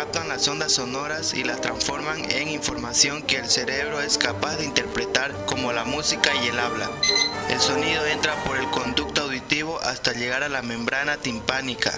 captan las ondas sonoras y las transforman en información que el cerebro es capaz de interpretar como la música y el habla. El sonido entra por el conducto auditivo hasta llegar a la membrana timpánica.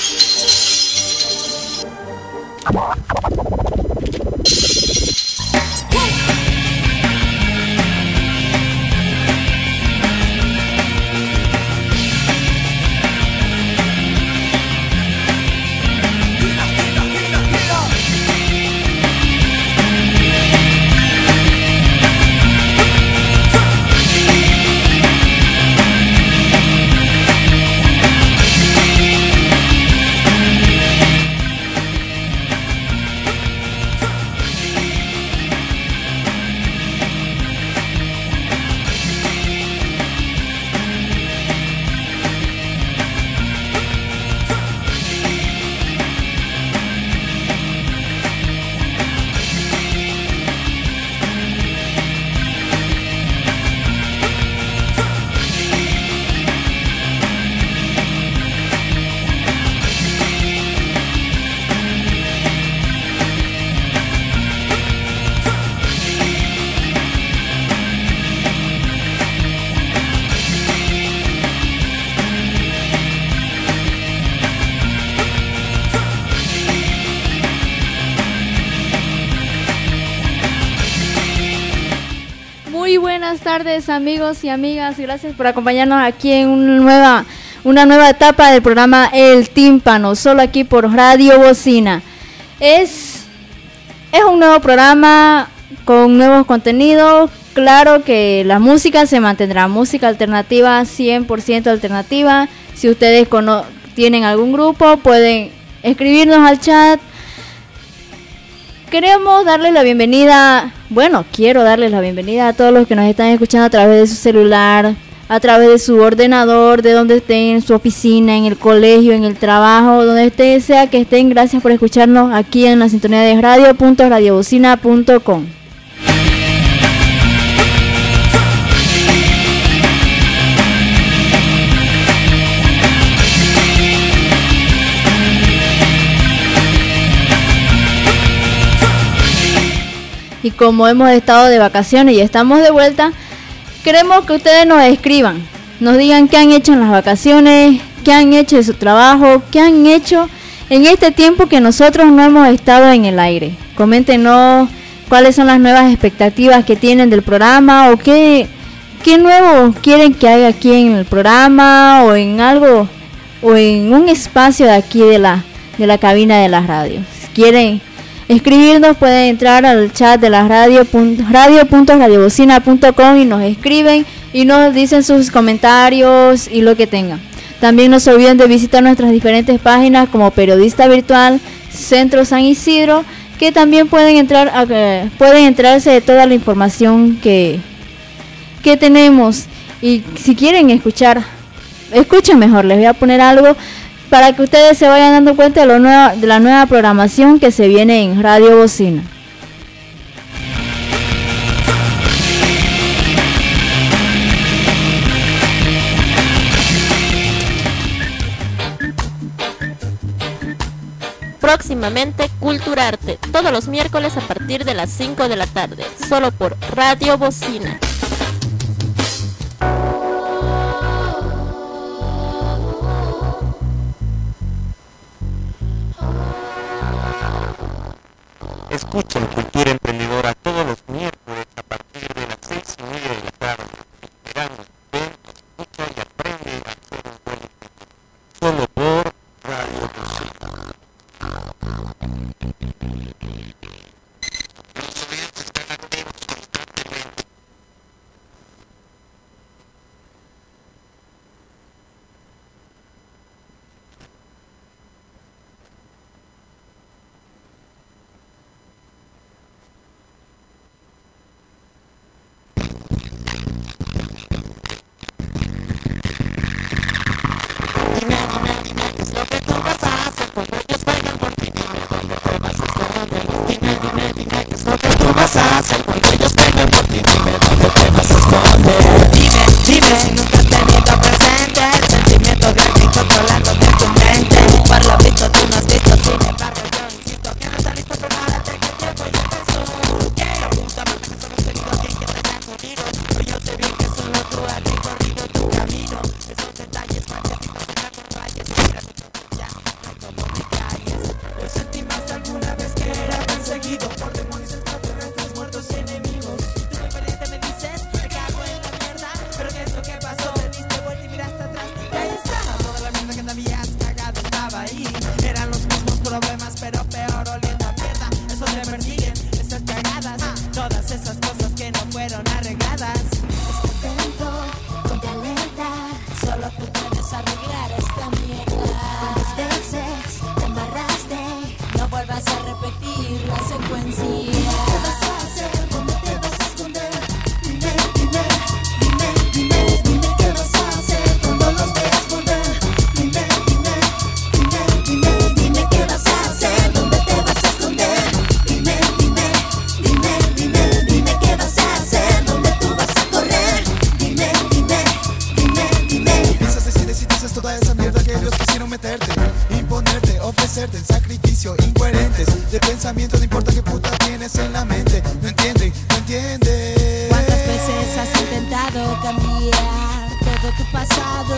Muy buenas tardes, amigos y amigas, y gracias por acompañarnos aquí en una nueva etapa del programa El Tímpano, solo aquí por Radio Bocina. Es un nuevo programa con nuevos contenidos. Claro que la música se mantendrá, música alternativa, 100% alternativa. Si ustedes tienen algún grupo, pueden escribirnos al chat. Queremos darles la bienvenida, quiero darles la bienvenida a todos los que nos están escuchando a través de su celular, a través de su ordenador, de donde estén, en su oficina, en el colegio, en el trabajo, donde sea que estén. Gracias por escucharnos aquí en la sintonía de radio.radiobocina.com. Y como hemos estado de vacaciones y estamos de vuelta, queremos que ustedes nos escriban, nos digan qué han hecho en las vacaciones, qué han hecho de su trabajo, qué han hecho en este tiempo que nosotros no hemos estado en el aire. Coméntenos cuáles son las nuevas expectativas que tienen del programa o qué nuevo quieren que haga aquí en el programa o en algo o en un espacio de aquí de la cabina de las radios. Si quieren escribirnos, pueden entrar al chat de la radio.radiobocina.com y nos escriben y nos dicen sus comentarios y lo que tengan. También no se olviden de visitar nuestras diferentes páginas como Periodista Virtual, Centro San Isidro, que también pueden enterarse de toda la información que tenemos. Y si quieren escuchen mejor, les voy a poner algo para que ustedes se vayan dando cuenta de la nueva programación que se viene en Radio Bocina. Próximamente Culturarte, todos los miércoles a partir de las 5 de la tarde, solo por Radio Bocina. Escuchen Cultura Emprendedora todos los miércoles a partir de las 6:30 de la tarde. Verán, ven, escucha y aprende a hacer un buen emprendedor. Solo por Radio Bocina. Los oyentes están activos constantemente. Dime si nunca has tenido presente el sentimiento de gratitud volando de tu mente. Por lo visto tú no has visto, sin embargo yo insisto que no vicio, incoherentes de pensamiento, no importa qué puta tienes en la mente. No entiende, no entiende. ¿Cuántas veces has intentado cambiar todo tu pasado?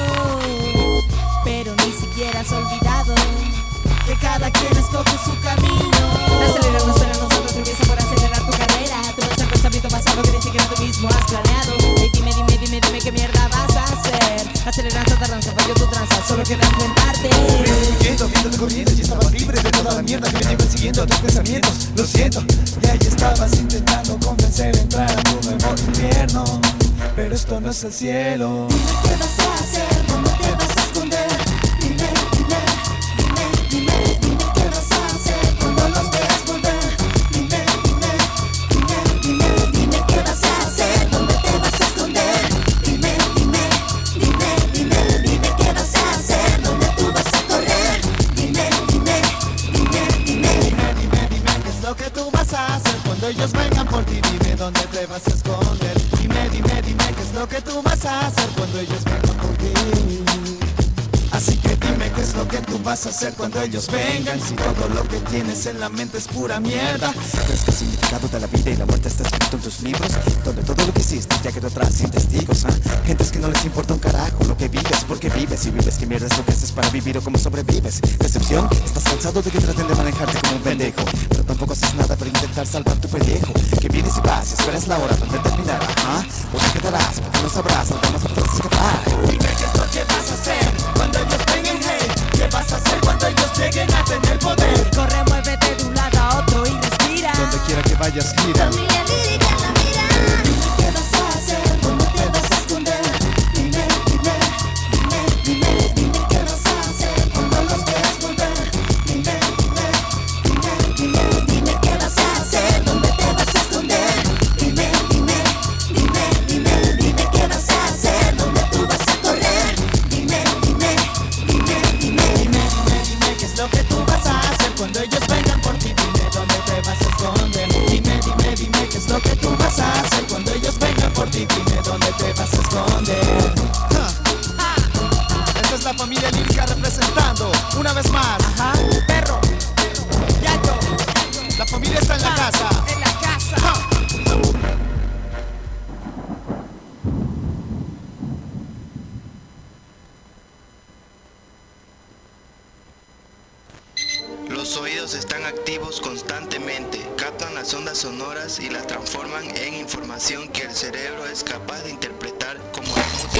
Pero ni siquiera has olvidado Que cada quien escoge su camino. Acelerar no suena nosotros, empieza por acelerar tu carrera. Tu pensamiento pasado que ni siquiera tú mismo has planeado. Hey, dime qué mierda vas a hacer. Acelerando tardanza, falló tu tranza, solo queda enfrentarte. Huyendo, viendo de corrientes y estabas libre de toda la mierda que me iban siguiendo tus pensamientos. Lo siento, y ahí estabas intentando convencer a entrar a tu nuevo infierno. Pero esto no es el cielo. Dime qué vas a hacer, dónde te vas a esconder. Dime qué vas a hacer cuando los veas volver. Dime qué vas a hacer, dónde te vas a esconder. Dime qué vas a hacer, dónde tú vas a correr. Dime qué es lo que tú vas a hacer cuando ellos vengan por ti. Dime dónde te vas a esconder. Dime qué es lo que tú vas a hacer cuando ellos vengan por ti. Así que dime qué es lo que tú vas a hacer cuando ellos vengan. Si todo lo que tienes en la mente es pura mierda. ¿Crees que el significado de la vida y la muerte está escrito en tus libros? Donde todo lo que hiciste ya quedó atrás sin testigos, ¿ah? Gentes que no les importa un carajo lo que vives. Porque vives y vives, ¿qué mierda es lo que haces para vivir o cómo sobrevives? Decepción, estás cansado de que traten de manejarte como un pendejo. Pero tampoco haces nada para intentar salvar tu pellejo. Que vienes y vas y esperas la hora donde terminar, ajá. O te quedarás porque no sabrás nada más podrás escapar. Dime qué es lo que vas a hacer cuando ellos vengan, hey. ¿Qué vas a hacer cuando ellos lleguen a tener poder? Corre, muévete de un lado a otro y respira. Donde quiera que vayas, gira. Familia lírica, la mira. Dime qué vas a hacer, dónde te vas a esconder. Dime qué vas a hacer cuando los veas volver. Dime qué vas a hacer, dónde te vas a esconder. Dime qué vas a hacer, dónde tú vas a correr. Dime qué es lo que tú vas a hacer cuando ellos vengan por ti. Dime dónde te vas a esconder. Dime qué es lo que tú vas a hacer cuando ellos vengan por ti. Dime dónde te vas a esconder. Esta es la familia lírica representando una vez más. Ajá, perro, yayo, La familia está en la casa. en la casa. Los oídos están activos constantemente, captan las ondas sonoras y las transforman en información que el cerebro es capaz de interpretar como la música.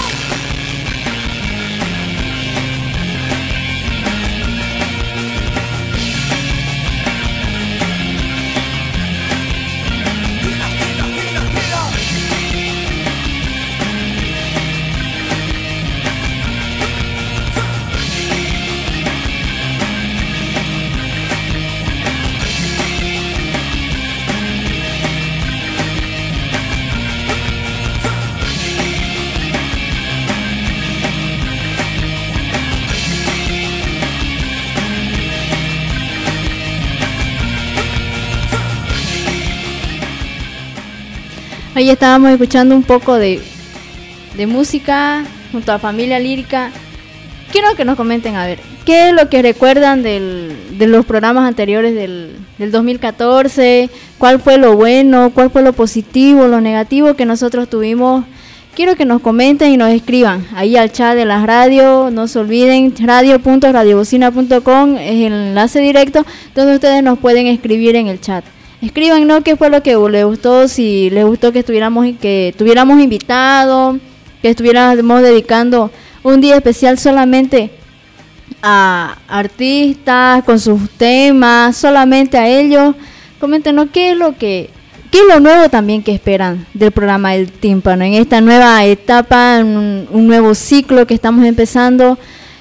Ahí estábamos escuchando un poco de música junto a Familia Lírica. Quiero que nos comenten, a ver, ¿qué es lo que recuerdan de los programas anteriores del 2014? ¿Cuál fue lo bueno? ¿Cuál fue lo positivo? ¿Lo negativo que nosotros tuvimos? Quiero que nos comenten y nos escriban ahí al chat de la radio. No se olviden, radio.radiobocina.com es el enlace directo donde ustedes nos pueden escribir en el chat. Escríbanos qué fue lo que les gustó, si les gustó que tuviéramos invitados, que estuviéramos dedicando un día especial solamente a artistas con sus temas, solamente a ellos. Coméntenos qué es lo nuevo también que esperan del programa El Tímpano en esta nueva etapa, un nuevo ciclo que estamos empezando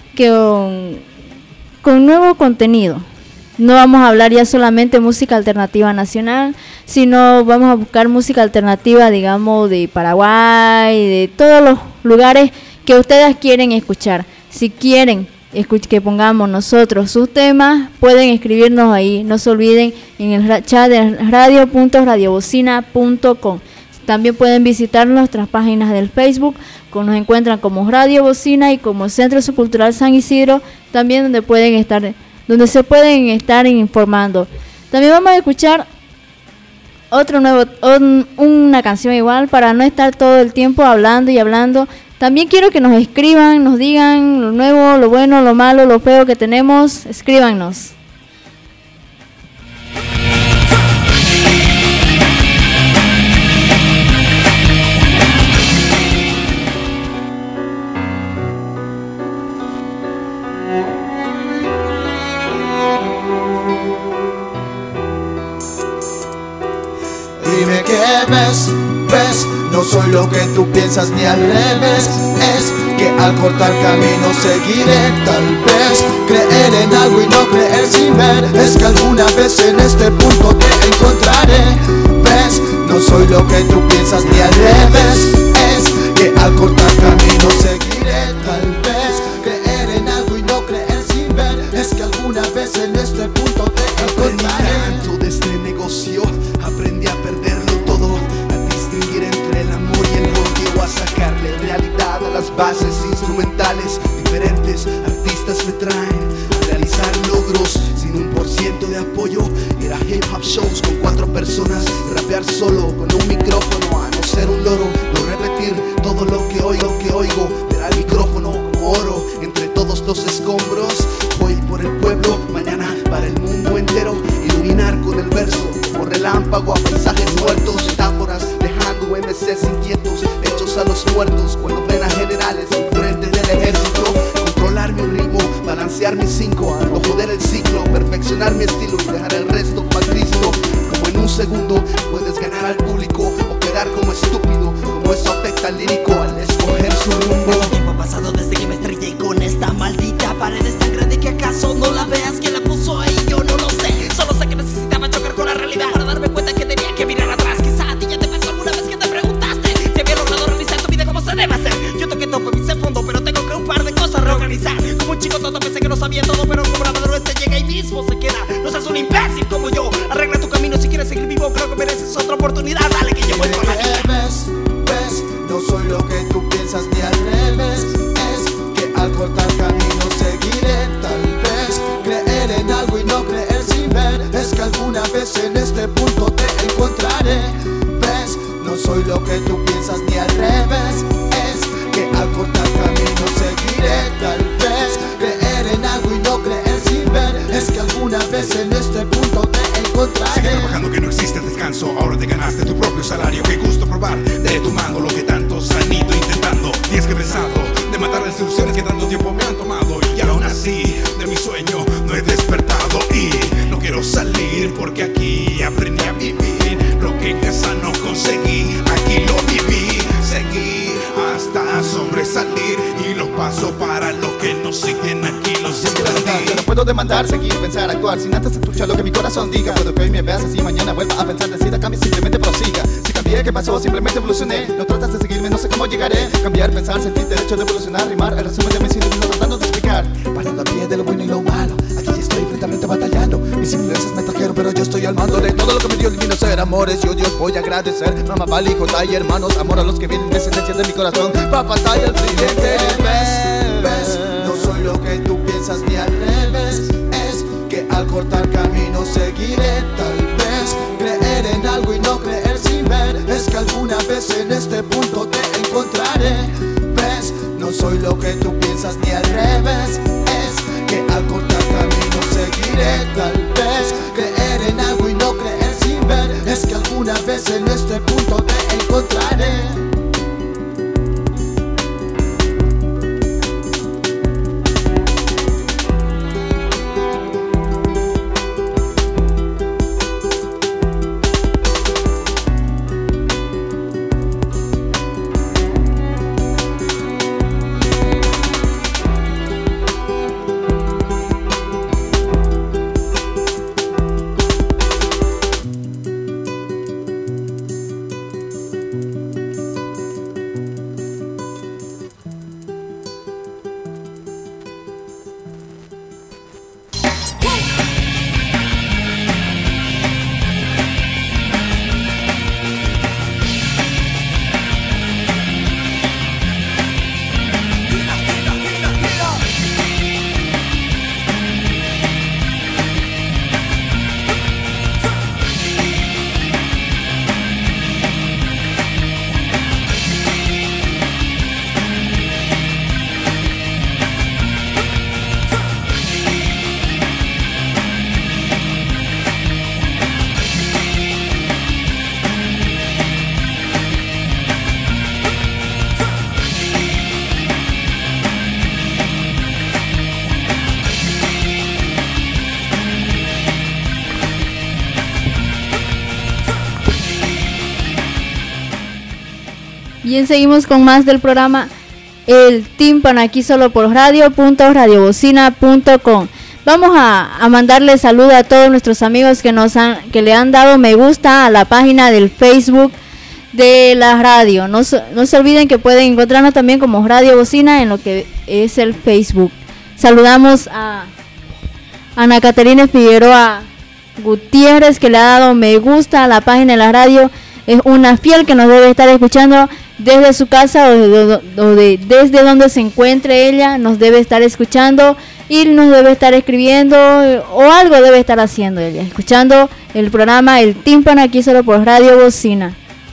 con nuevo contenido. No vamos a hablar ya solamente música alternativa nacional, sino vamos a buscar música alternativa, digamos, de Paraguay, de todos los lugares que ustedes quieren escuchar. Si quieren que pongamos nosotros sus temas, pueden escribirnos ahí. No se olviden en el chat de radio.radiobocina.com. También pueden visitar nuestras páginas del Facebook, nos encuentran como Radio Bocina y como Centro Cultural San Isidro, también donde pueden estar donde se pueden estar informando. También vamos a escuchar una canción igual para no estar todo el tiempo hablando y hablando. También quiero que nos escriban, nos digan lo nuevo, lo bueno, lo malo, lo feo que tenemos. Escríbanos. Dime qué ves, no soy lo que tú piensas ni al revés. Es que al cortar camino seguiré, tal vez creer en algo y no creer sin ver. Es que alguna vez en este punto te encontraré. Ves, no soy lo que tú piensas ni al revés. Es que al cortar camino seguiré, tal vez creer en algo y no creer sin ver. Es que alguna vez en este punto te encontraré. Aprendí de este negocio, aprendí a perderlo todo, a distinguir entre el amor y el odio, a sacarle realidad a las bases instrumentales. Diferentes artistas me traen a realizar logros sin 1% de apoyo. Era hip hop shows con 4 personas, rapear solo con un micrófono, a no ser un loro, no repetir todo lo que oigo, ver al micrófono como oro entre todos los escombros. Hoy por el pueblo, mañana para el mundo entero, iluminar con el verso como relámpago a paisajes muertos, metáforas dejando MCs inquietos, hechos a los muertos cuando ven a generales en frente del ejército. Controlar mi ritmo, balancear mis 5, a no joder el ciclo, perfeccionar mi estilo y dejar el resto para Cristo. Como en un segundo puedes ganar al público o quedar como estúpido, como eso afecta al lírico al escoger su rumbo. ¿Cuánto tiempo ha pasado desde que me estrellé con esta maldita pared? Es tan grande que acaso no la veas. ¿Quién la puso ahí? Yo no lo sé. Solo sé que necesitaba chocar con la realidad para darme cuenta que tenía que mirar atrás. Quizá a ti ya te pasó alguna vez que te preguntaste si había logrado realizar tu vida como se debe hacer. Yo toqué topo y pisé fondo, pero tengo que un par de cosas reorganizar. Como un chico tonto pensé que no sabía todo, pero como la este llega ahí mismo se queda. No seas un imbécil como yo. Arregla tu camino si quieres seguir vivo. Creo que mereces otra oportunidad. Dale que yo voy con la vida. Ves, no soy lo que tú piensas ni al revés. Es que al cortar camino seguiré, tal vez creer en algo y no creer sin ver. Es que alguna vez en este punto te encontraré. Ves, no soy lo que tú piensas ni al revés. Es que al cortar camino seguiré, tal vez creer en algo y no creer sin ver. Es que alguna vez en este punto te encontraré. Sigue trabajando que no existe descanso, ahora te ganaste tu propio salario. Qué gusto probar de tu mano lo que tantos han ido intentando. Y es que he pensado de matar las ilusiones que tanto tiempo me han tomado. Y aún así de mi sueño no he despertado. Y no quiero salir porque aquí aprendí a vivir. Lo que en casa no conseguí, aquí lo viví. Seguí hasta sobresalir y los paso para los que no siguen aquí los Yo no puedo demandar, seguir, pensar, actuar sin antes escuchar lo que mi corazón diga. Puedo que hoy me veas así, mañana vuelva a pensar, decida, cambie, simplemente prosiga. Si cambié, ¿qué pasó? Simplemente evolucioné. No tratas de seguirme, no sé cómo llegaré. Cambiar, pensar, sentir, derecho de evolucionar, rimar. El resumen de mi sentido tratando de explicar. Parando a pie de lo bueno y lo malo. Aquí estoy frente batallando. Mis influencias me trajeron, pero yo estoy al mando de todo lo que me dio el divino ser. Amores, yo Dios voy a agradecer. Mamá, vale, hijo, y hermanos. Amor a los que vienen, descendencia de mi corazón. Papá, y el tridente. Ves, no soy lo que tú piensas ni al revés. Es que al cortar camino seguiré, tal vez creer en algo y no creer sin ver. Es que alguna vez en este punto te encontraré. Ves, no soy lo que tú piensas ni al revés. Es que al cortar camino seguiré, tal vez creer en algo y no creer sin ver. Es que alguna vez en este punto te encontraré. Bien, seguimos con más del programa El Tímpano, aquí solo por radio.radiobocina.com. Vamos a mandarle saludos a todos nuestros amigos que le han dado me gusta a la página del Facebook de la radio. No se olviden que pueden encontrarnos también como Radio Bocina en lo que es el Facebook. Saludamos a Ana Caterina Figueroa Gutiérrez, que le ha dado me gusta a la página de la radio. Es una fiel que nos debe estar escuchando desde su casa o desde donde se encuentre ella. Nos debe estar escuchando y nos debe estar escribiendo o algo debe estar haciendo ella, escuchando el programa El Tímpano aquí solo por Radio Bocina.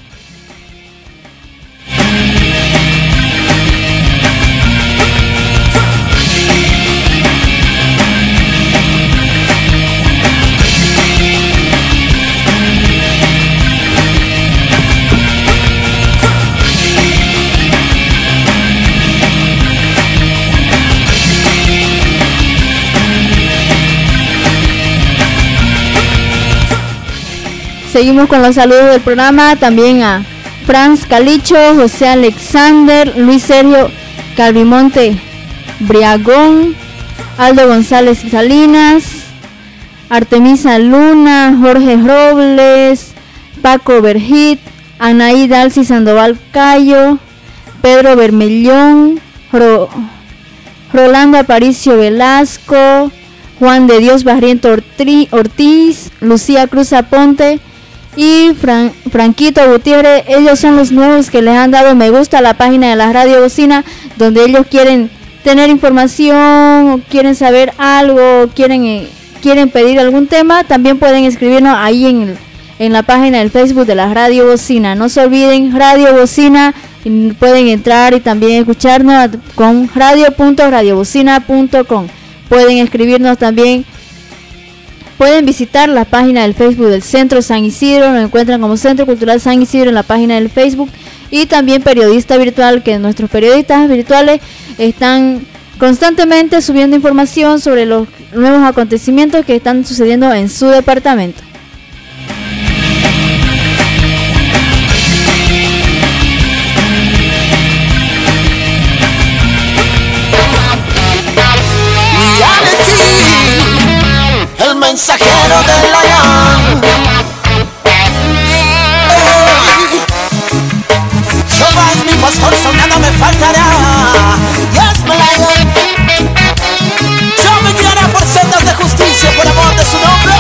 Seguimos con los saludos del programa, también a Franz Calicho, José Alexander, Luis Sergio Calvimonte Briagón, Aldo González Salinas, Artemisa Luna, Jorge Robles, Paco Berjit, Anaí Dalcy Sandoval Cayo, Pedro Bermellón, Rolando Aparicio Velasco, Juan de Dios Barriento Ortiz, Lucía Cruz Aponte y Franquito Gutiérrez. Ellos son los nuevos que les han dado me gusta a la página de la Radio Bocina, donde ellos quieren tener información, quieren saber algo, quieren pedir algún tema. También pueden escribirnos ahí en la página del Facebook de la Radio Bocina. No se olviden, Radio Bocina, pueden entrar y también escucharnos con radio.radiobocina.com. Pueden escribirnos también. Pueden visitar la página del Facebook del Centro San Isidro, nos encuentran como Centro Cultural San Isidro en la página del Facebook, y también Periodista Virtual, que nuestros periodistas virtuales están constantemente subiendo información sobre los nuevos acontecimientos que están sucediendo en su departamento. El mensajero del Lion. Jehová es mi pastor, nada me faltará. Yes, my Lion. Yo me guiaré por sendas de justicia, por amor de su nombre.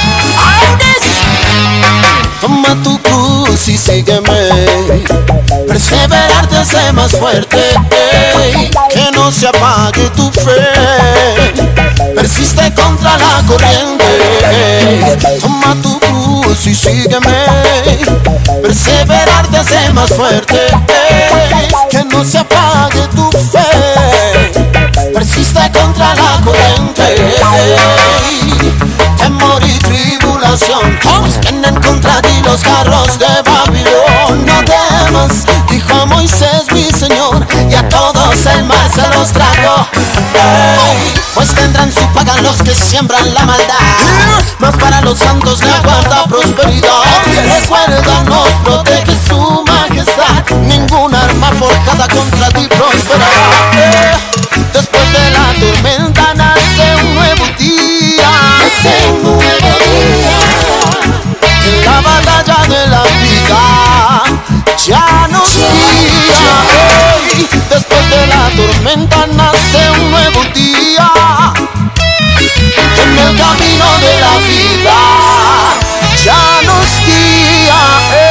Toma tu cruz y sígueme. Perseverar te hace más fuerte. Que no se apague tu fe. Persiste contra la corriente. Toma tu cruz y sígueme. Perseverar te hace más fuerte. Que no se apague tu fe. Persiste contra la corriente. Temor y tribulación vienen contra ti los carros de Babilón. No temas, dijo Moisés mi Señor, y a todos el mar se los tragó. Pues tendrán su paga los que siembran la maldad, mas para los santos le aguarda prosperidad. Recuerda, nos protege su majestad, ninguna arma forjada contra ti prosperará. Después de la tormenta nace un nuevo día. Nace un nuevo día. En la batalla de la vida ya nos guía. Después de la tormenta nace un nuevo día. En el camino de la vida ya nos guía.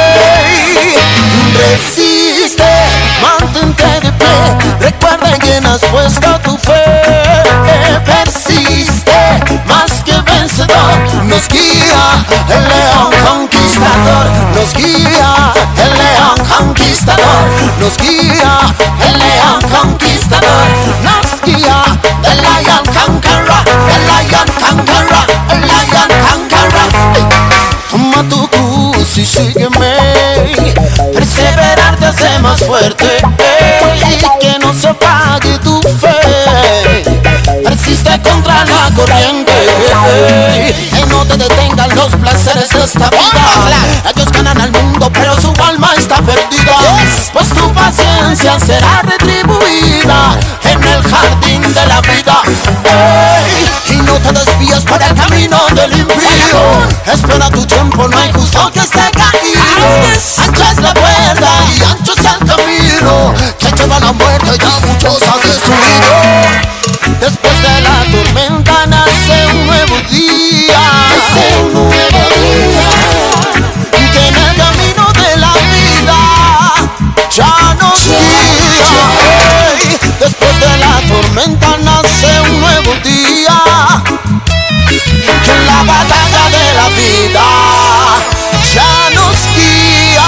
Resiste, mantente de pie. Recuerda en quién has puesto tu fe. Persiste, más que vencedor. Nos guía el león conquistador. Nos guía el león conquistador. Nos guía el león conquistador. Nos guía el lion conqueror. El lion conqueror. El lion conqueror. Toma tu cruz y sígueme. Perseverar te hace más fuerte. Que no se apague tu fe. Persiste contra la corriente. No te detengas. disfrutan los placeres de esta vida. Ellos ganan al mundo, pero su alma está perdida. Pues tu paciencia será retribuida en el jardín de la vida. Y no te desvíes por el camino del impío. Espera tu tiempo, no hay justo que esté caído. Ancha es la puerta y ancho es el camino que lleva a la muerte, ya muchos han destruido. Después de la tormenta nace un nuevo día. Nace un nuevo día que en el camino de la vida ya nos guía. Después de la tormenta nace un nuevo día que en la batalla de la vida ya nos guía.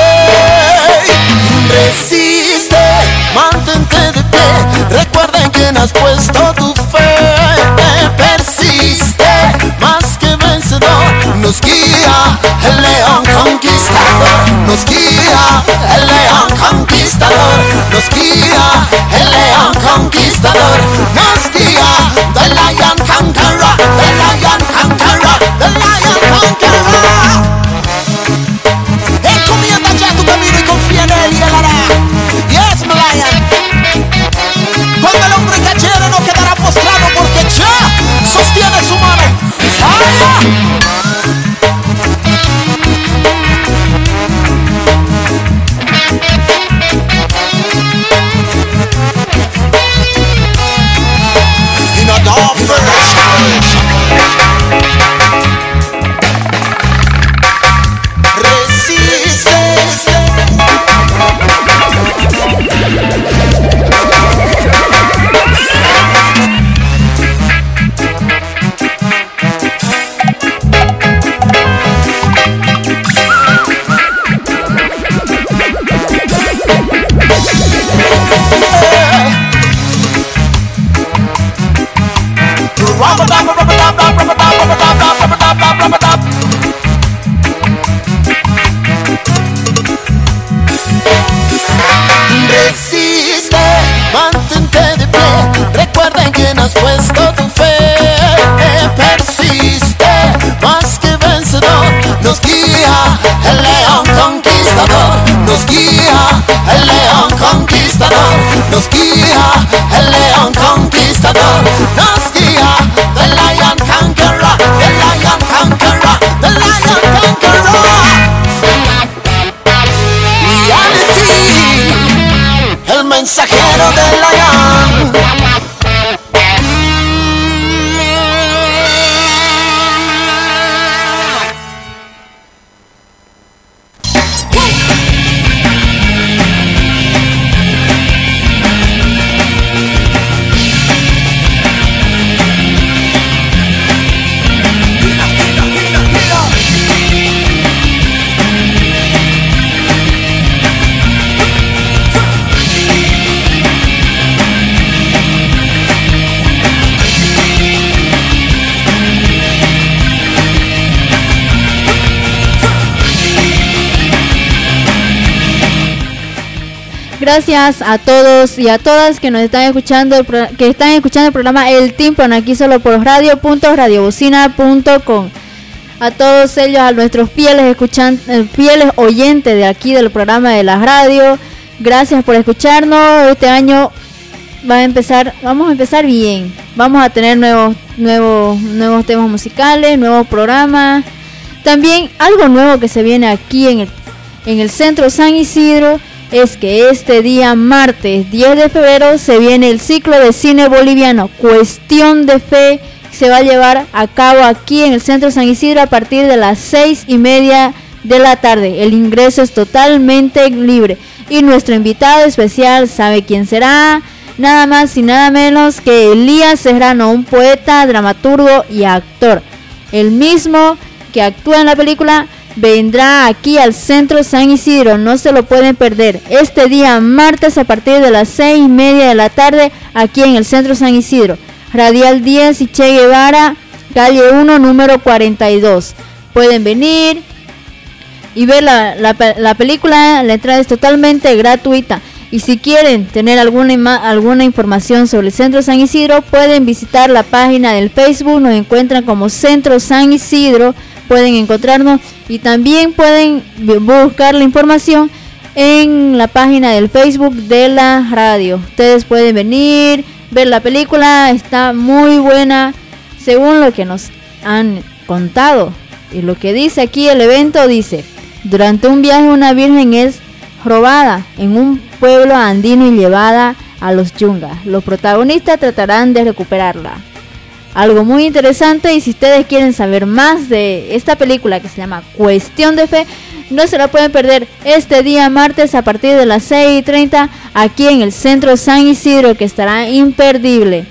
Resiste, mantente de pie, recuerda en quién has puesto tu fe. Persiste, más que vencedor, nos guía el león conquistador. Nos guía el león conquistador. Nos guía el león conquistador. Nos guía the lion conqueror, the lion conqueror, the lion conqueror. Encomienda ya tu camino y confía en él y él hará. Yes, my lion. Cuando el hombre cayere no quedará postrado, porque ya sostiene su mano. ¡Fire! In a dark Resiste, mantente de pie, recuerda en quién has puesto tu fe. Persiste, más que vencedor, nos guía el león conquistador. Nos guía el león conquistador. Nos guía el león conquistador. Nos guía the lion conqueror, the lion conqueror, the lion conqueror. Reality, el mensajero del león. Gracias a todos y a todas que nos están escuchando, que están escuchando el programa El Tímpano aquí solo por radio.radiobocina.com. A todos ellos, a nuestros fieles fieles oyentes de aquí del programa de la radio, gracias por escucharnos. Este año vamos a empezar bien. Vamos a tener nuevos temas musicales, nuevos programas. También algo nuevo que se viene aquí en el Centro San Isidro es que este día martes 10 de febrero se viene el ciclo de cine boliviano Cuestión de Fe. Se va a llevar a cabo aquí en el Centro San Isidro a partir de las 6:30 de la tarde. El ingreso es totalmente libre y nuestro invitado especial, ¿sabe quién será? Nada más y nada menos que Elías Serrano, un poeta, dramaturgo y actor. El mismo que actúa en la película vendrá aquí al Centro San Isidro, no se lo pueden perder. Este día martes a partir de las 6:30 de la tarde aquí en el Centro San Isidro. Radial 10 y Che Guevara, calle 1, número 42. Pueden venir y ver la película, la entrada es totalmente gratuita. Y si quieren tener alguna información sobre el Centro San Isidro, pueden visitar la página del Facebook, nos encuentran como Centro San Isidro, pueden encontrarnos y también pueden buscar la información en la página del Facebook de la radio. Ustedes pueden venir, ver la película, está muy buena según lo que nos han contado. Y lo que dice aquí el evento dice: durante un viaje una virgen es robada en un pueblo andino y llevada a los yungas. Los protagonistas tratarán de recuperarla. Algo muy interesante, y si ustedes quieren saber más de esta película que se llama Cuestión de Fe, no se la pueden perder este día martes a partir de las 6:30 aquí en el Centro San Isidro, que estará imperdible.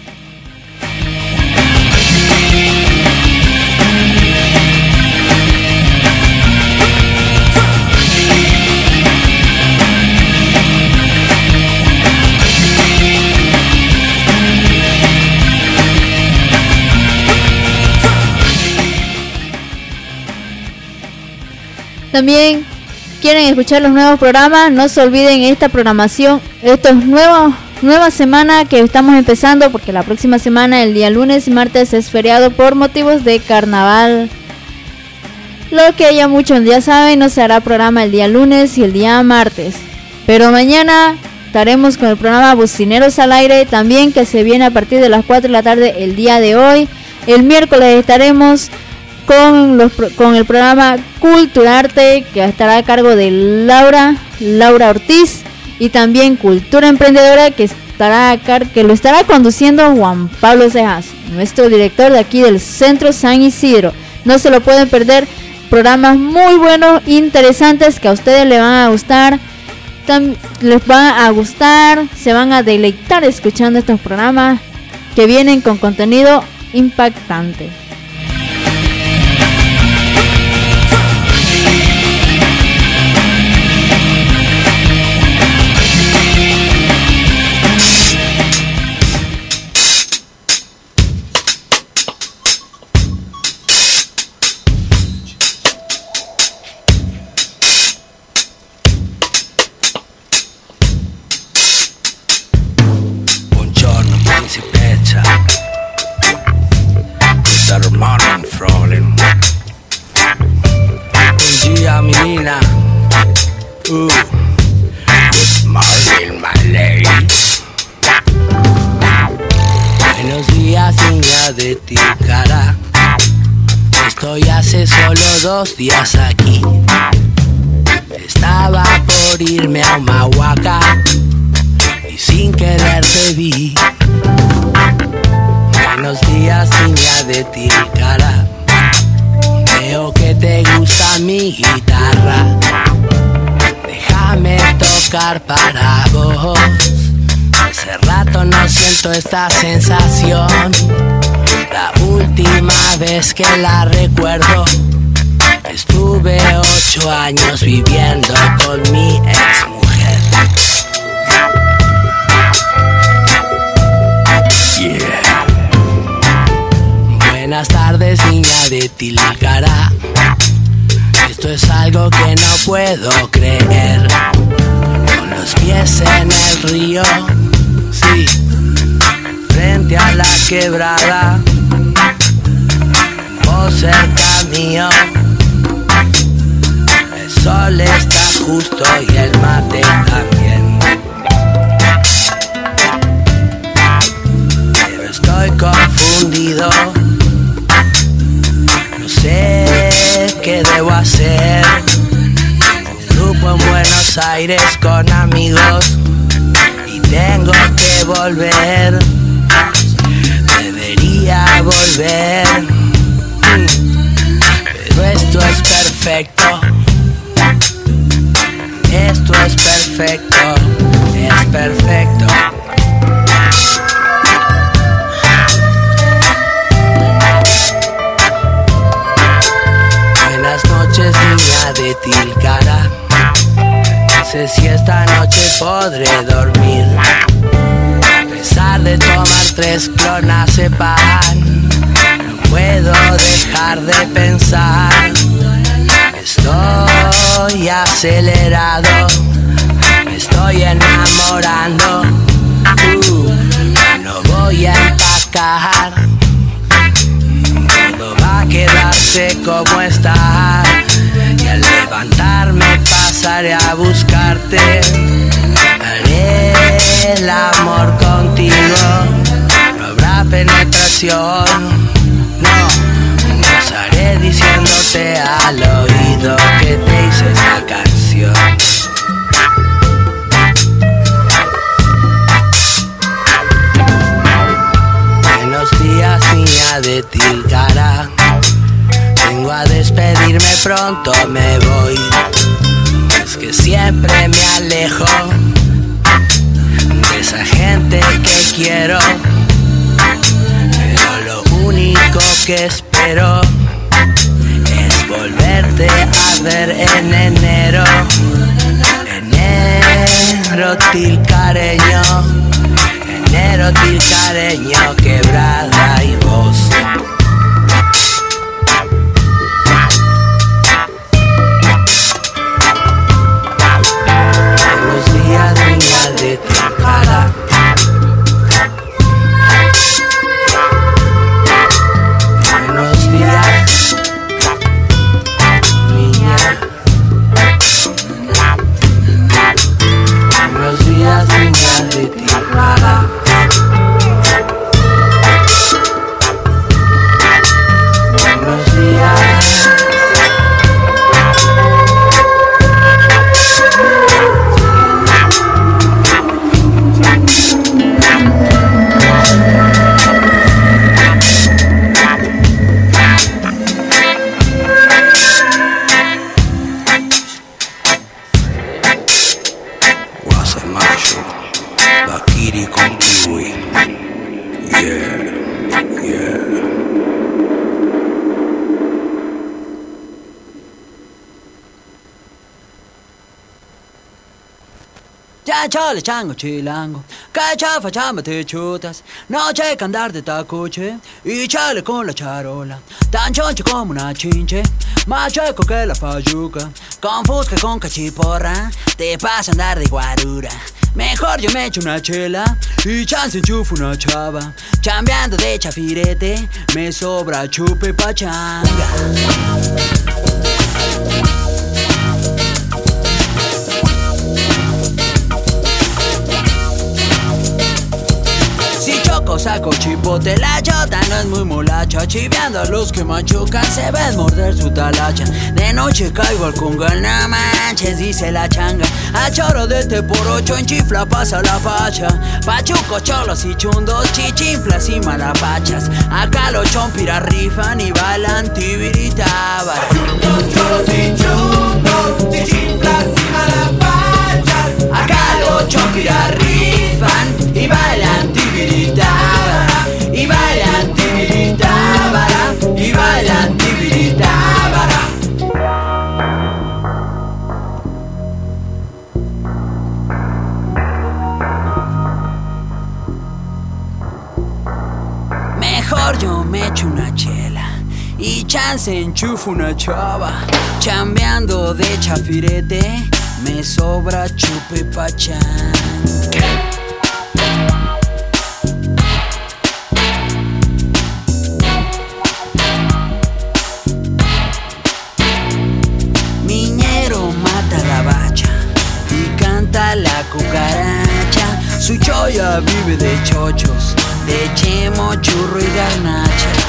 También quieren escuchar los nuevos programas, no se olviden esta programación, estos nueva semana que estamos empezando, porque la próxima semana, el día lunes y martes, es feriado por motivos de carnaval. Lo que ya muchos ya saben, no se hará programa el día lunes y el día martes, pero mañana estaremos con el programa Bocineros al Aire, también, que se viene a partir de las 4 de la tarde el día de hoy. El miércoles estaremos con el programa Culturarte, que estará a cargo de Laura Ortiz, y también Cultura Emprendedora, que lo estará conduciendo Juan Pablo Cejas, nuestro director de aquí del Centro San Isidro. No se lo pueden perder, programas muy buenos, interesantes, que a ustedes les van a gustar, se van a deleitar escuchando estos programas que vienen con contenido impactante. Buenos días, niña de ti, cara. Estoy hace solo 2 días aquí. Estaba por irme a Humahuaca y sin querer te vi. Buenos días, niña de ti, cara. Veo que te gusta mi guitarra. Déjame tocar para vos. Hace rato no siento esta sensación. La última vez que la recuerdo, estuve 8 años viviendo con mi ex mujer. Yeah. Buenas tardes, niña de Tilcara. Esto es algo que no puedo creer. Con los pies en el río, sí, frente a la quebrada, vos cerca mío. El sol está justo y el mate también. Pero estoy confundido, no sé qué debo hacer. Grupo en Buenos Aires con amigos y tengo que volver. Debería volver, pero esto es perfecto. Esto es perfecto, es perfecto. Buenas noches, niña de Tilcara. No sé si esta noche podré dormir. A pesar de tomar 3 clonazepam, no puedo dejar de pensar. Estoy acelerado, me estoy enamorando. No voy a empacar, todo va a quedar sé cómo estás. Y al levantarme pasaré a buscarte. Haré el amor contigo. No habrá penetración. No, gozaré diciéndote al oído que te hice esta canción. Buenos días, niña de Tilcara. Vengo a despedirme, pronto me voy. Es que siempre me alejo de esa gente que quiero. Pero lo único que espero es volverte a ver en enero. Enero tilcareño, enero tilcareño, quebrada y voz. Buenos días, niña de Tilcara. Buenos días, niña. Buenos días, niña de Tilcara. Buenos días. Guasemacho, Bakiri con kiwi. Yeah, yeah. Ya chale chango chilango, que chafa chamba te chutas. No che que andar de tacoche y chale con la charola. Tan choncho como una chinche, más chueco que la fayuca. Con fusca con cachiporra, te pasa andar de guarura. Mejor yo me echo una chela y chance enchufo una chava. Chambeando de chafirete, me sobra chupe pachanga. Saco chipote, la chota no es muy molacha. Chiveando a los que machucan, se ven morder su talacha. De noche caigo al congal, no manches, dice la changa. A choro de este por 8 en chifla pasa la pacha. Pachuco, cholos y chundos, chichinflas y malapachas. Acá los chompiras rifan y bailan tibiritábara. Pachucos, cholos y chundos, chichinflas y malapachas. Acá los chompiras rifan y bailan tibiritábara. Y bailan tibiritábara. Y bailan tibiritábara. Mejor yo me echo una chela y chance enchufo una chava. Chambeando de chafirete, me sobra chupe pachán. Miñero mata la bacha y canta la cucaracha. Su choya vive de chochos, de chemo, churro y garnachas.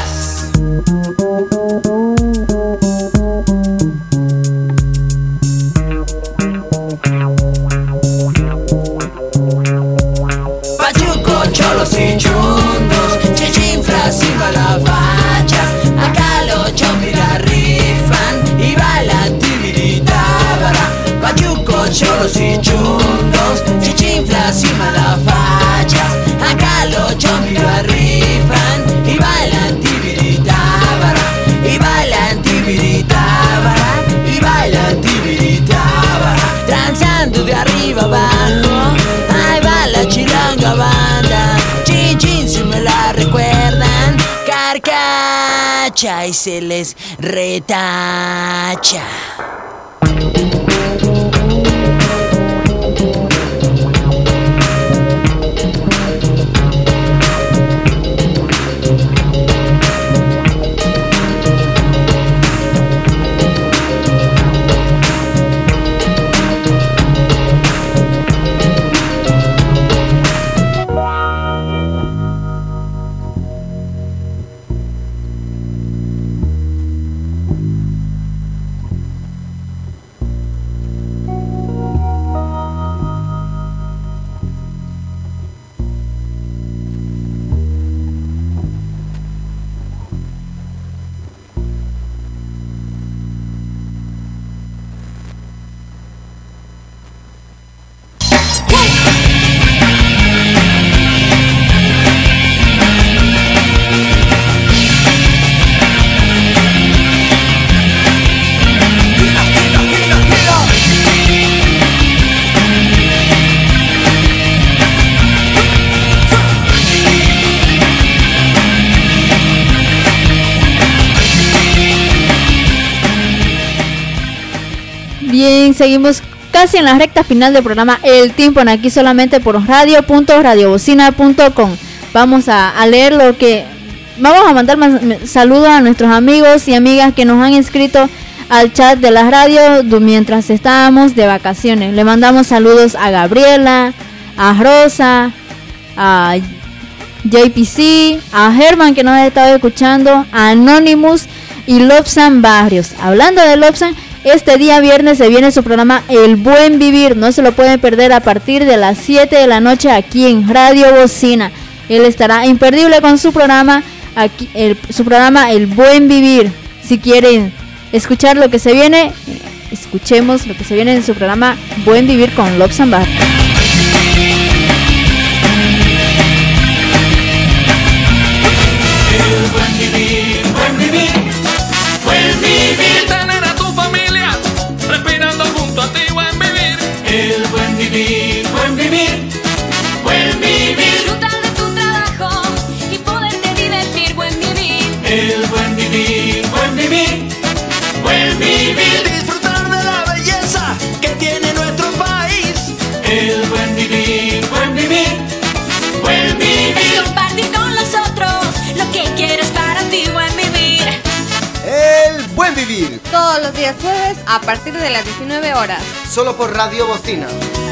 Pachuco, cholos y chundos, chichinflas y balabachas. Acá los chompiras rifan y bailan tibiritábara. Pachuco, cholos y chundos, chichinflas y malafachas. Acá los chompiras rifan y bailan tibiritábara. Y bailan tibiritábara. Y bailan tibiritábara. Transando de arriba abajo, ahí va la chilanga banda. Chin chin si me la recuerdan, carcacha y se les retacha. Bien, seguimos casi en la recta final del programa El Tímpano, aquí solamente por radio.radiobocina.com. Vamos a leer lo que... Vamos a mandar saludos a nuestros amigos y amigas que nos han inscrito al chat de la radio mientras estábamos de vacaciones. Le mandamos saludos a Gabriela, a Rosa, a JPC, a Germán que nos ha estado escuchando, a Anonymous y Lobsan Barrios. Hablando de Lobsan, este día viernes se viene su programa El Buen Vivir. No se lo pueden perder a partir de las 7 de la noche aquí en Radio Bocina. Él estará imperdible con su programa, aquí, su programa El Buen Vivir. Si quieren escuchar lo que se viene, escuchemos lo que se viene en su programa Buen Vivir con Lobsan Barrios. El buen vivir, buen vivir, buen vivir. Tener a tu familia respirando junto a ti, buen vivir. El buen vivir, buen vivir, buen vivir. Disfrutar de tu trabajo y poderte divertir, buen vivir. El buen vivir, buen vivir, buen vivir. Disfrutar de la belleza que tiene nuestro país. El buen vivir, buen vivir, buen vivir. Compartir con los otros lo que quieres para ti, buen vivir. El Buen Vivir. Todos los días jueves a partir de las 19 horas. Solo por Radio Bocina.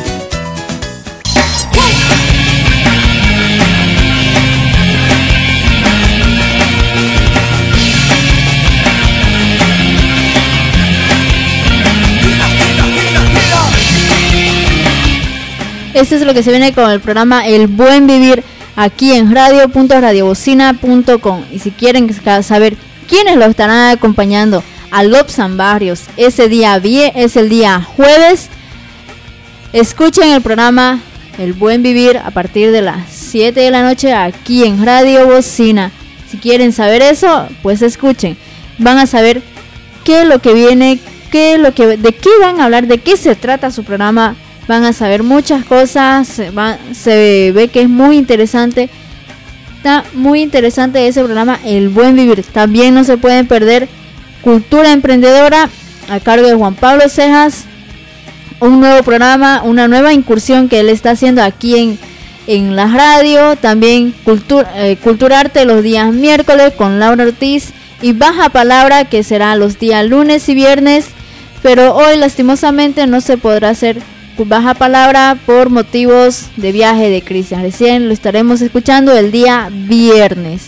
Esto es lo que se viene con el programa El Buen Vivir aquí en radio.radiobocina.com. Y si quieren saber quiénes lo estarán acompañando a Lobsan Barrios ese día es el día jueves, escuchen el programa El Buen Vivir a partir de las 7 de la noche aquí en Radio Bocina. Si quieren saber eso, pues escuchen. Van a saber qué es lo que viene, de qué van a hablar, de qué se trata su programa. Van a saber muchas cosas, se ve que es muy interesante. Está muy interesante ese programa El Buen Vivir. También no se pueden perder Cultura Emprendedora a cargo de Juan Pablo Cejas. Un nuevo programa, una nueva incursión que él está haciendo aquí en la radio. También Culturarte los días miércoles con Laura Ortiz. Y Baja Palabra que será los días lunes y viernes. Pero hoy lastimosamente no se podrá hacer Baja Palabra por motivos de viaje de Cristian. Recién lo estaremos escuchando el día viernes.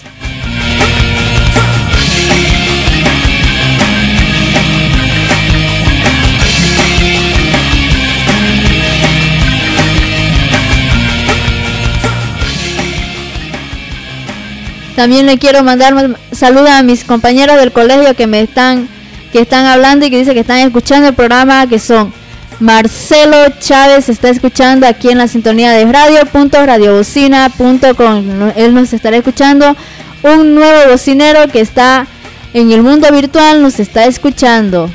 También le quiero mandar saludos a mis compañeros del colegio que están hablando y que dicen que están escuchando el programa, que son Marcelo Chávez, está escuchando aquí en la sintonía de radio.radiobocina.com. Él nos estará escuchando. Un nuevo bocinero que está en el mundo virtual nos está escuchando.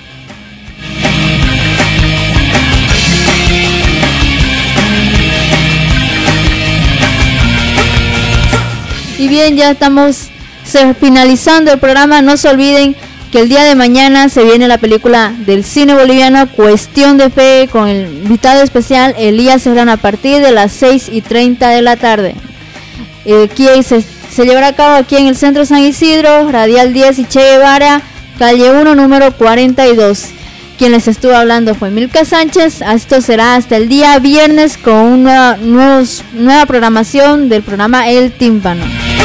Y bien, ya estamos finalizando el programa. No se olviden que el día de mañana se viene la película del cine boliviano Cuestión de Fe con el invitado especial Elías Serrano a partir de las 6:30 de la tarde. Aquí se llevará a cabo aquí en el Centro San Isidro, Radial 10 y Che Guevara, calle 1, número 42. Quien les estuvo hablando fue Milka Sánchez. Esto será hasta el día viernes con una nueva programación del programa El Tímpano.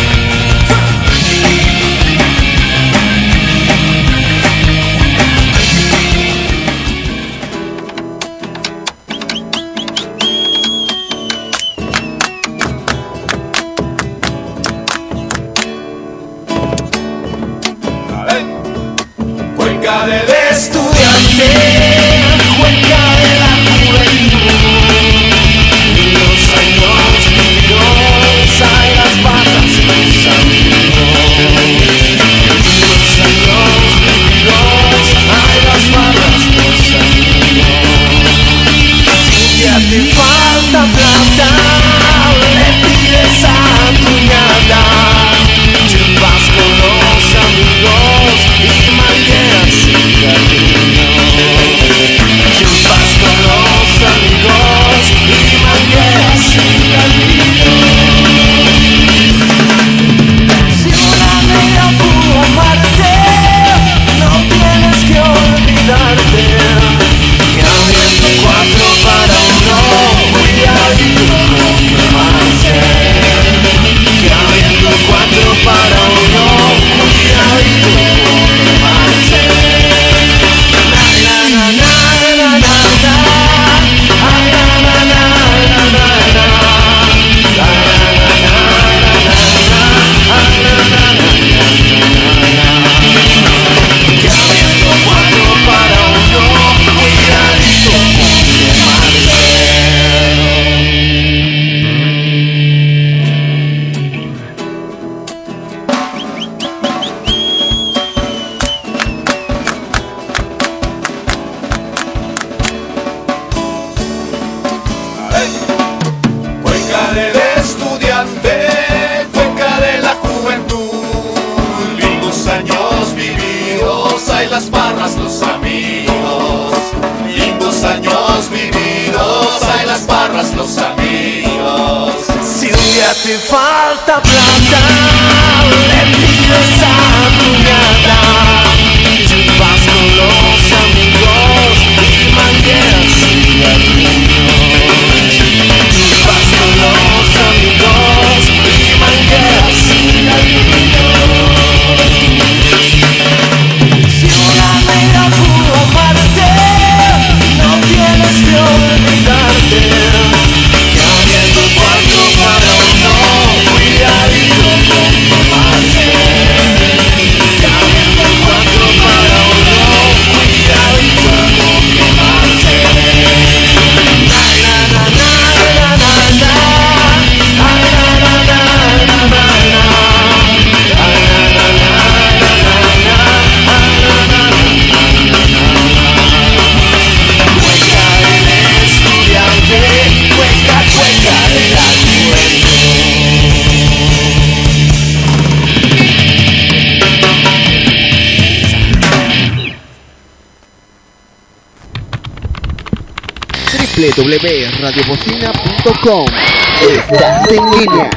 Cuenca del estudiante, cuenca de la juventud, los años vividos, hay las patas pensando. Los años vividos, hay las patas pensando. Si ya te falta plata, le pides a tu ñata, te vas con los amigos y mañana sin www.radiobocina.com. Estás en línea.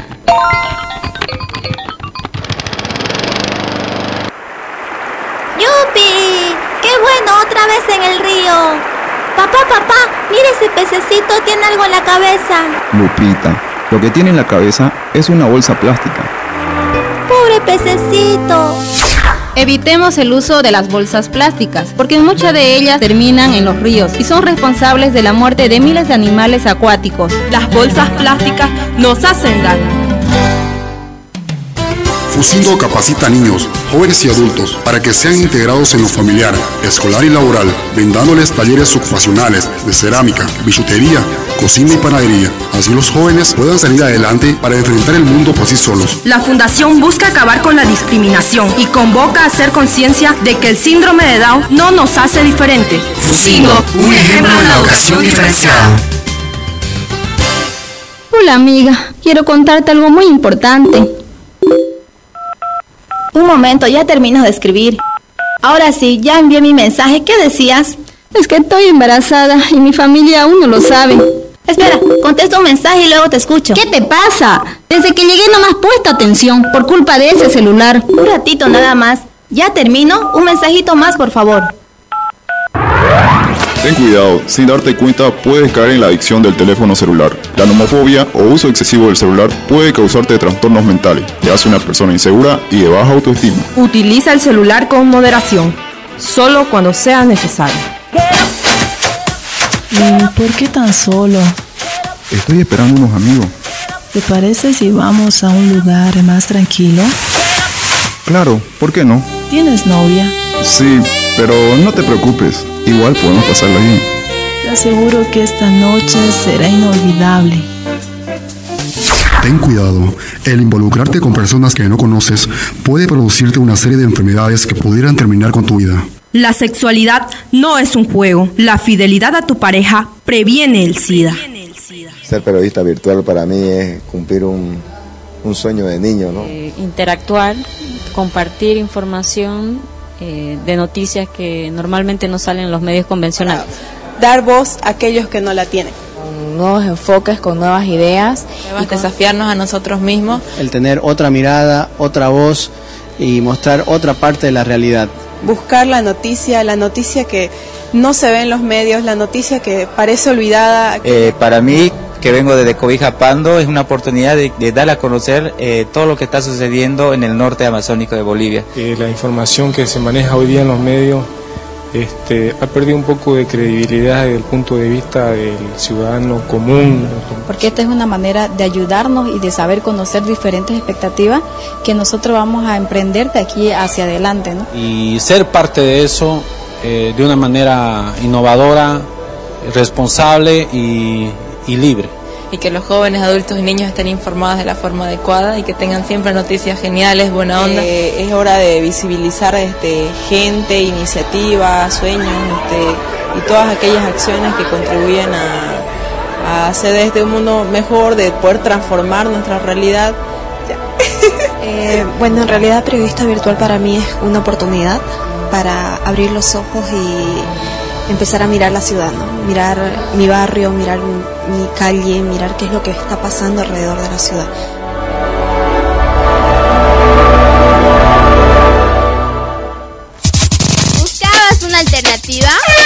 ¡Yupi! ¡Qué bueno! Otra vez en el río. Papá, mira ese pececito, tiene algo en la cabeza. Lupita, lo que tiene en la cabeza es una bolsa plástica. ¡Pobre pececito! Evitemos el uso de las bolsas plásticas, porque muchas de ellas terminan en los ríos y son responsables de la muerte de miles de animales acuáticos. Las bolsas plásticas nos hacen daño. Fusindo capacita a niños, jóvenes y adultos para que sean integrados en lo familiar, escolar y laboral, brindándoles talleres ocupacionales de cerámica, bijutería, cocina y panadería. Así los jóvenes puedan salir adelante para enfrentar el mundo por sí solos. La Fundación busca acabar con la discriminación y convoca a hacer conciencia de que el síndrome de Down no nos hace diferente. Fusindo, un ejemplo de la educación diferenciada. Hola amiga, quiero contarte algo muy importante. Un momento, ya termino de escribir. Ahora sí, ya envié mi mensaje. ¿Qué decías? Es que estoy embarazada y mi familia aún no lo sabe. Espera, contesto un mensaje y luego te escucho. ¿Qué te pasa? Desde que llegué no me has puesto atención por culpa de ese celular. Un ratito nada más. Ya termino. Un mensajito más, por favor. Ten cuidado, sin darte cuenta puedes caer en la adicción del teléfono celular. La nomofobia o uso excesivo del celular puede causarte trastornos mentales, te hace una persona insegura y de baja autoestima. Utiliza el celular con moderación, solo cuando sea necesario. ¿Por qué tan solo? Estoy esperando unos amigos. ¿Te parece si vamos a un lugar más tranquilo? Claro, ¿por qué no? ¿Tienes novia? Sí, pero no te preocupes, igual podemos pasarla bien. Te aseguro que esta noche será inolvidable. Ten cuidado, el involucrarte con personas que no conoces puede producirte una serie de enfermedades que pudieran terminar con tu vida. La sexualidad no es un juego. La fidelidad a tu pareja previene el SIDA. Ser periodista virtual para mí es cumplir un sueño de niño, ¿no? Interactuar, compartir información de noticias que normalmente no salen en los medios convencionales. Dar voz a aquellos que no la tienen. Con nuevos enfoques, con nuevas ideas y desafiarnos a nosotros mismos. El tener otra mirada, otra voz y mostrar otra parte de la realidad. Buscar la noticia que no se ve en los medios, la noticia que parece olvidada. Para mí, que vengo desde Cobija Pando, es una oportunidad de dar a conocer todo lo que está sucediendo en el norte amazónico de Bolivia. La información que se maneja hoy día en los medios ha perdido un poco de credibilidad desde el punto de vista del ciudadano común. Porque esta es una manera de ayudarnos y de saber conocer diferentes expectativas que nosotros vamos a emprender de aquí hacia adelante, ¿no? Y ser parte de eso de una manera innovadora, responsable y libre. Y que los jóvenes, adultos y niños estén informados de la forma adecuada y que tengan siempre noticias geniales, buena onda. Es hora de visibilizar gente, iniciativas, sueños y todas aquellas acciones que contribuyen a hacer de este un mundo mejor, de poder transformar nuestra realidad. Bueno, en realidad periodista virtual para mí es una oportunidad para abrir los ojos y empezar a mirar la ciudad, ¿no? Mirar mi barrio, mirar mi calle, mirar qué es lo que está pasando alrededor de la ciudad. ¿Buscabas una alternativa?